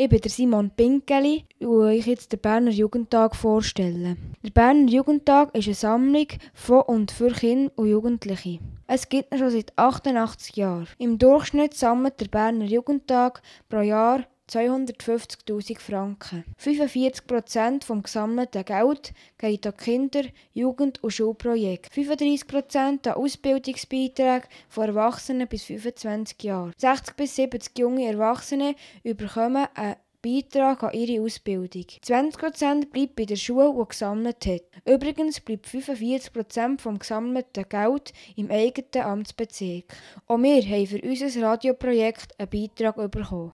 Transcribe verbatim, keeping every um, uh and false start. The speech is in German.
Ich bin der Simon Pinkeli und will euch jetzt den Berner Jugendtag vorstellen. Der Berner Jugendtag ist eine Sammlung von und für Kinder und Jugendliche. Es gibt ihn schon seit achtundachtzig Jahren. Im Durchschnitt sammelt der Berner Jugendtag pro Jahr zweihundertfünfzigtausend Franken. fünfundvierzig Prozent vom gesammelten Geld geht an Kinder-, Jugend- und Schulprojekte. fünfunddreissig Prozent an Ausbildungsbeiträge von Erwachsenen bis fünfundzwanzig Jahren. sechzig bis siebzig junge Erwachsene bekommen einen Beitrag an ihre Ausbildung. zwanzig Prozent bleibt bei der Schule, die gesammelt hat. Übrigens bleibt fünfundvierzig Prozent vom gesammelten Geld im eigenen Amtsbezirk. Auch wir haben für unser Radioprojekt einen Beitrag bekommen.